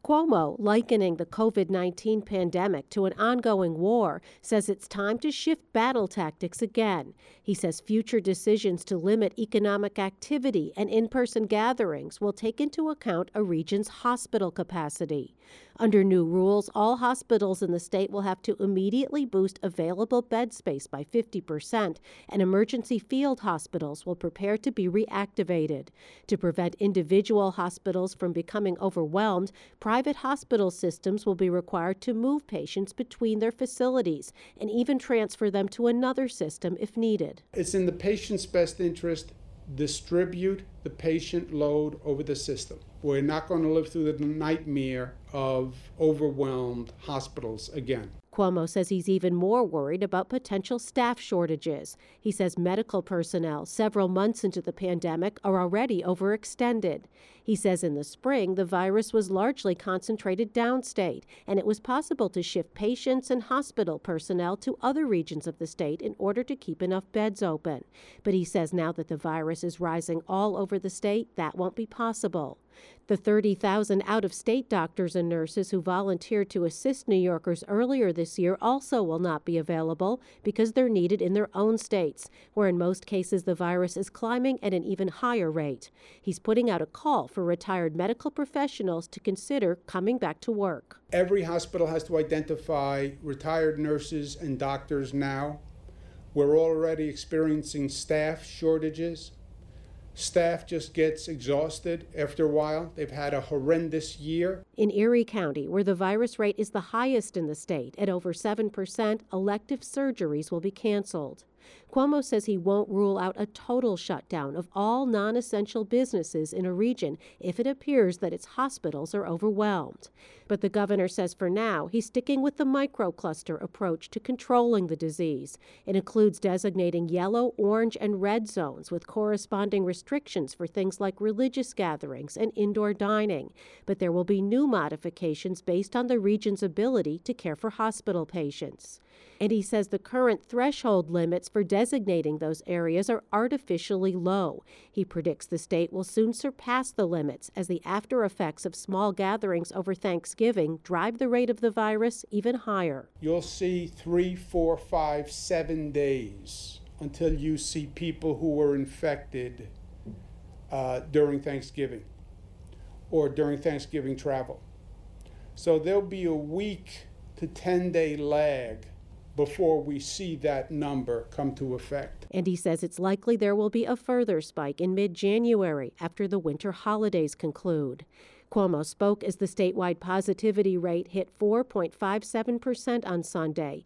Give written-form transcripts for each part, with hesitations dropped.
Cuomo, likening the COVID-19 pandemic to an ongoing war, says it's time to shift battle tactics again. He says future decisions to limit economic activity and in-person gatherings will take into account a region's hospital capacity. Under new rules, all hospitals in the state will have to immediately boost available bed space by 50%, and emergency field hospitals will prepare to be reactivated. To prevent individual hospitals from becoming overwhelmed, private hospital systems will be required to move patients between their facilities and even transfer them to another system if needed. It's in the patient's best interest. Distribute the patient load over the system. We're not going to live through the nightmare of overwhelmed hospitals again. Cuomo says he's even more worried about potential staff shortages. He says medical personnel, several months into the pandemic, are already overextended. He says in the spring, the virus was largely concentrated downstate, and it was possible to shift patients and hospital personnel to other regions of the state in order to keep enough beds open. But he says now that the virus is rising all over the state, that won't be possible. The 30,000 out-of-state doctors and nurses who volunteered to assist New Yorkers earlier this year also will not be available because they're needed in their own states, where in most cases the virus is climbing at an even higher rate. He's putting out a call for retired medical professionals to consider coming back to work. Every hospital has to identify retired nurses and doctors now. We're already experiencing staff shortages. Staff just gets exhausted after a while. They've had a horrendous year. In Erie County, where the virus rate is the highest in the state, at over 7%, elective surgeries will be canceled. Cuomo says he won't rule out a total shutdown of all non-essential businesses in a region if it appears that its hospitals are overwhelmed. But the governor says for now, he's sticking with the microcluster approach to controlling the disease. It includes designating yellow, orange, and red zones with corresponding restrictions for things like religious gatherings and indoor dining. But there will be new modifications based on the region's ability to care for hospital patients. And he says the current threshold limits for designating those areas are artificially low. He predicts the state will soon surpass the limits as the after effects of small gatherings over Thanksgiving drive the rate of the virus even higher. You'll see 3, 4, 5, 7 days until you see people who were infected during Thanksgiving or during Thanksgiving travel. So there'll be a week to 10-day lag before we see that number come to effect. And he says it's likely there will be a further spike in mid-January after the winter holidays conclude. Cuomo spoke as the statewide positivity rate hit 4.57% on Sunday.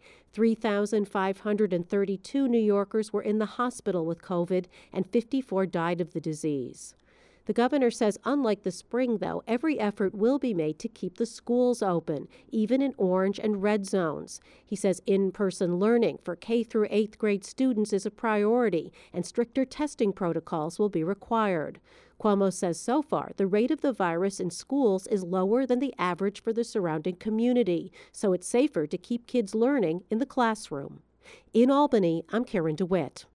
3,532 New Yorkers were in the hospital with COVID, and 54 died of the disease. The governor says unlike the spring, though, every effort will be made to keep the schools open, even in orange and red zones. He says in-person learning for K through 8th grade students is a priority, and stricter testing protocols will be required. Cuomo says so far the rate of the virus in schools is lower than the average for the surrounding community, so it's safer to keep kids learning in the classroom. In Albany, I'm Karen DeWitt.